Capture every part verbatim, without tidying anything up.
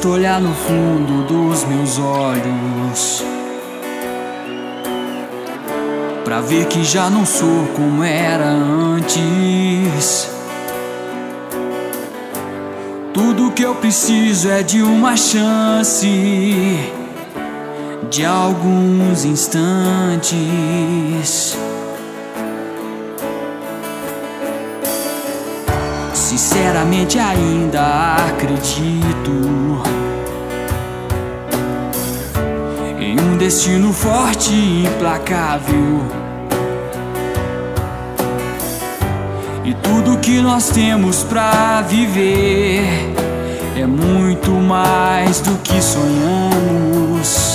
Basta olhar no fundo dos meus olhos pra ver que já não sou como era antes. Tudo que eu preciso é de uma chance, de alguns instantes. Sinceramente ainda acredito em um destino forte e implacável, e tudo que nós temos pra viver é muito mais do que sonhamos.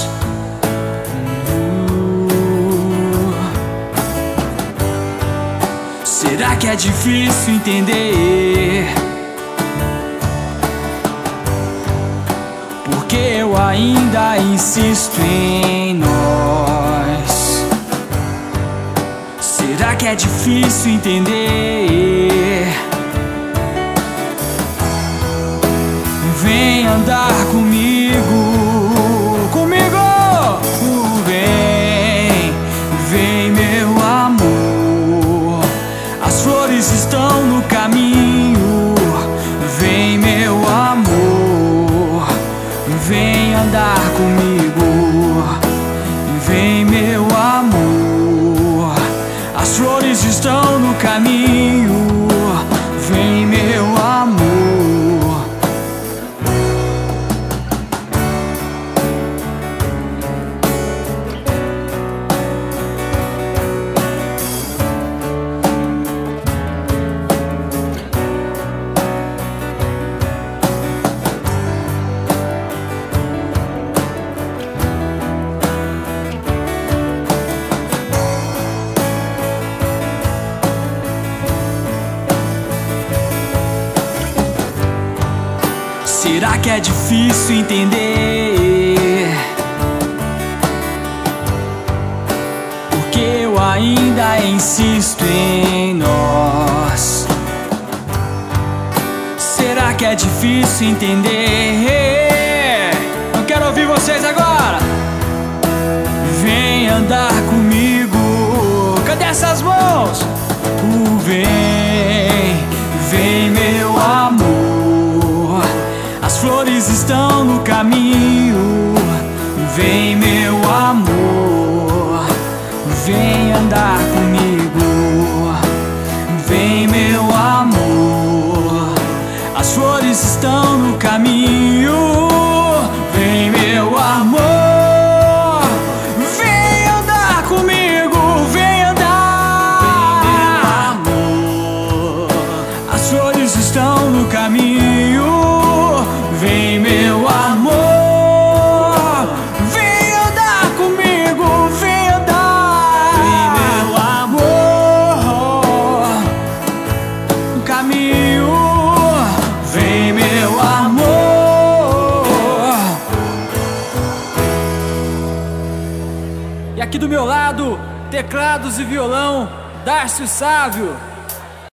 Será que é difícil entender? Porque eu ainda insisto em nós. Será que é difícil entender? Vem andar comigo, comigo. Vem, vem meu amor. As flores estão no caminho. Vem meu amor, vem andar comigo. Vem meu amor, as flores estão no caminho. Vem meu amor. Será que é difícil entender? Porque eu ainda insisto em nós. Será que é difícil entender? Eu quero ouvir vocês agora. Vem andar comigo. Cadê essas mãos? Uh, vem, vem meu amor. As flores estão no caminho. Vem meu amor, vem andar comigo. Vem meu amor, as flores estão no caminho. Vem meu amor, vem andar comigo. Vem andar. Vem meu amor, as flores estão no caminho. Vem meu amor, vem andar comigo, vem andar. Vem meu amor, no caminho. Vem meu amor. E aqui do meu lado, teclados e violão, Darcio Sávio.